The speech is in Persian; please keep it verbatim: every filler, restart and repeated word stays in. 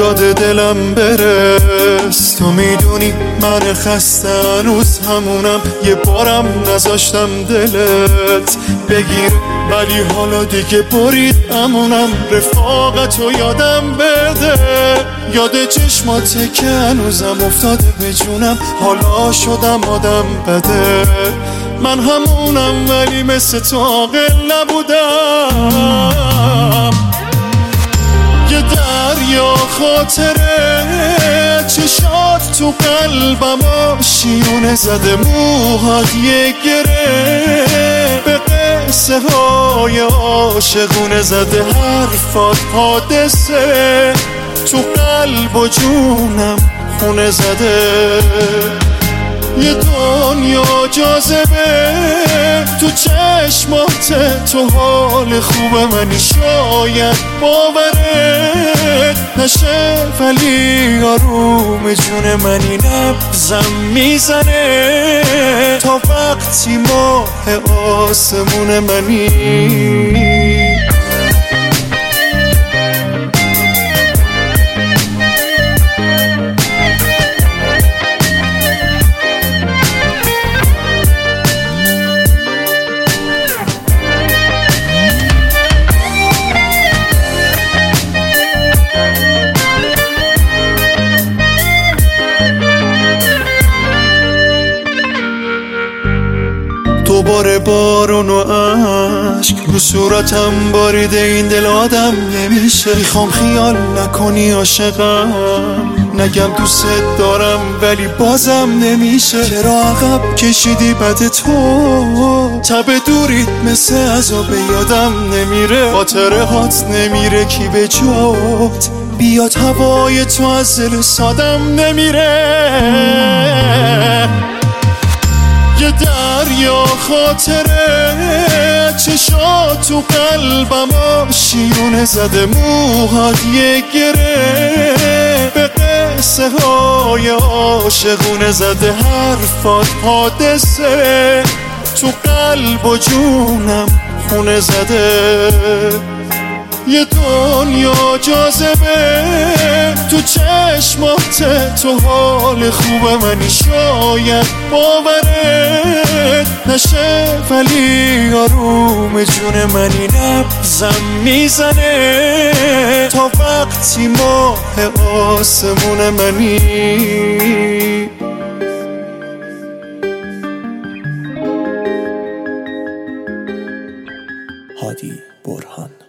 یاد دلم برس. تو میدونی من خسته هنوز همونم، یه بارم نذاشتم دلت بگیر ولی حالا دیگه برید امونم. رفاقتو یادم بده، یاد چشماته که هنوزم افتاده به جونم. حالا شدم آدم بده، من همونم ولی مثل تو عاقل نبودم. یه دریا خاطره چشات تو قلبم آشیونه زده، موهات یه گره به قصه های عاشقونه زده، حرفات حادثه تو قلب و جونم خونه زده. یه دنیا جاذبه تو چشمات، تو حال خوب منی شاید باورت نشه ولی آروم جون منی نبضم میزنه تا وقتی ماه آسمون منی. دوباره بارون و عشق رو صورتم باریده، این دل آدم نمیشه. میخوام خیال نکنی عاشقم، نگم دوست دارم ولی بازم نمیشه. چرا عقب کشیدی بعد تو؟ تب دوریت مثل عذاب یادم نمیره، خاطره هات نمیره کی به جات بیاد، هوای تو از دل سادم نمیره. یه دریا خاطره چشات تو قلبم آشیونه زده، موهات یه گره به قصه های عاشقونه زده، حرفات حادثه تو قلب و جونم خونه زده. یه دنیا جاذبه تو چشمات، تو حال خوب منی شاید باورت نشه ولی آروم جون منی نبضم میزنه تا وقتی ماه آسمون منی. هادی برهان.